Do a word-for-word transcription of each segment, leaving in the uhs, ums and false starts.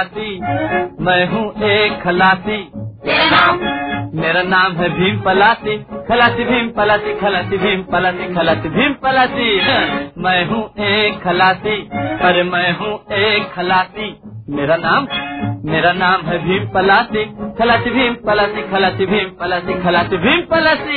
पलासी, मैं हूँ एक खलासी। मेरा नाम है भीम पलासी, खलासी भीम पलासी, खलासी भीम पलासी, खलासी भीम पलासी। मैं हूँ एक खलासी, अरे मैं हूँ एक खलासी। मेरा नाम मेरा नाम है भीम पलासी, खलासी भीम पलासी, खलासी भीम पलासी, खलासी भीम पलासी।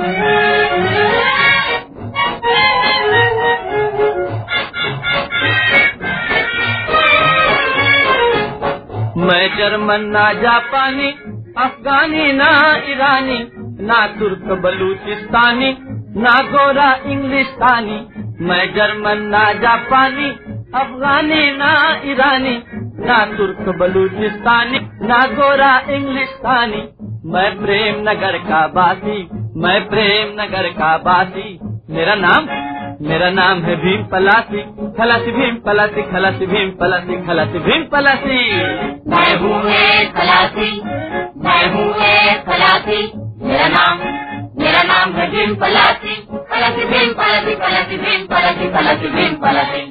मैं जर्मन ना जापानी, अफगानी ना ईरानी, ना तुर्क बलूचिस्तानी, ना गोरा इंग्लिस्तानी। मैं जर्मन ना जापानी, अफगानी ना ईरानी, ना तुर्क बलूचिस्तानी, ना गोरा इंग्लिस्तानी। मैं प्रेम नगर का बासी, मैं प्रेम नगर का बासी। मेरा नाम मेरा नाम है भीम पलासी, खलासी भीम पलासी, खलासी भीम पलासी, खलासी भीम पलासी। मैं हूँ एक खलासी, मैं हूँ एक खलासी। मेरा नाम मेरा नाम है भीम पलासी, खलासी भीम पलासी, खलासी भीम पलासी, खलासी भीम पलासी।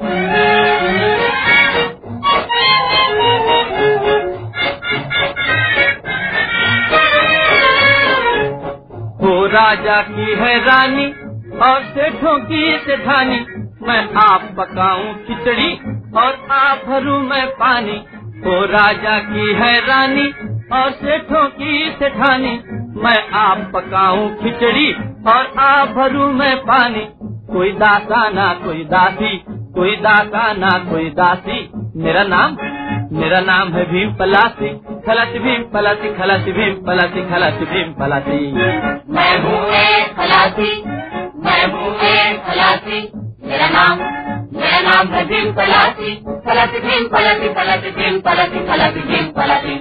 हो राजा की है रानी और सेठों की सेठानी, मैं आप पकाऊं खिचड़ी और आप भरूं मैं पानी। हो राजा की है रानी और सेठों की सेठानी, मैं आप पकाऊं खिचड़ी और आप भरूं मैं पानी। कोई दासा ना कोई दासी, कोई दासा ना कोई दासी। मेरा नाम मेरा नाम है भीम पलासी, खलासी भीम पलासी, खलासी भीम पलासी, खलासी भीम पलासी। मैं हूँ एक खलासी, मैं हूँ एक खलासी। मेरा नाम मेरा नाम है भीम पलासी, खलासी भीम पलासी, खलासी भीम पलासी, खलासी भीम पलासी।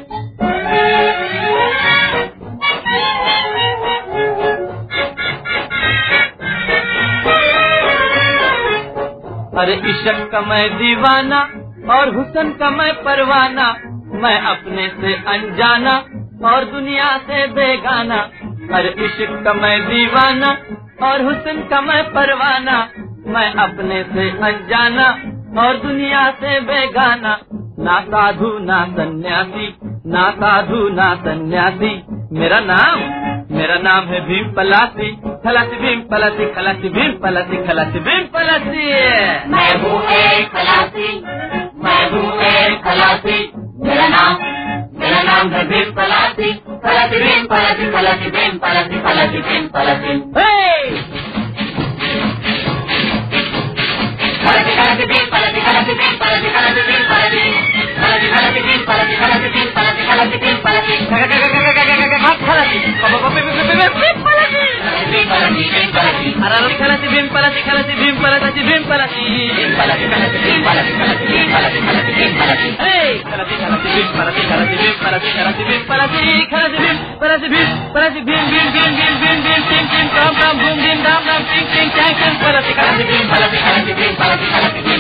अरे इश्क का मैं दीवाना और हुस्न का मैं परवाना, मैं अपने से अनजाना और दुनिया से बेगाना। अरे इश्क का मैं दीवाना और हुस्न का मैं परवाना, मैं अपने से अनजाना और दुनिया से बेगाना। ना साधु ना सन्यासी, ना साधु ना सन्यासी। मेरा नाम मेरा नाम है भीम पलासी, खलासी भीम पलासी, खलासी भीम पलासी, खलासी भीम पलासी। मैं हूँ एक खलासी, मैं हूँ एक खलासी। मेरा नाम मेरा नाम है भीम पलासी, खलासी भीम पलासी, खलासी भीम पलासी, खलासी भीम पलासी। खलासी खलासी भीम पलासी, खलासी भीम पलासी, खलासी भीम पलासी, खलासी खलासी भीम पलासी, खलासी भीम पलासी, खलासी भीम पलासी। खलासी खलासी भीम पलासी, खलासी भीम पलासी, भीम पलासी, भीम पलासी, खलासी भीम पलासी, खलासी भीम पलासी, खलासी भीम पलासी। खलासी खलासी भीम पलासी, खलासी भीम पलासी, खलासी भीम पलासी, खलासी भीम पलासी, भीम पलासी, भीम भीम भीम भीम भीम भीम टिम टिम काम काम भूम भीम धाम धाम टिंग टिंग टैंग टिंग पलासी, खलासी भीम पलासी, खलासी भीम पलासी, खलासी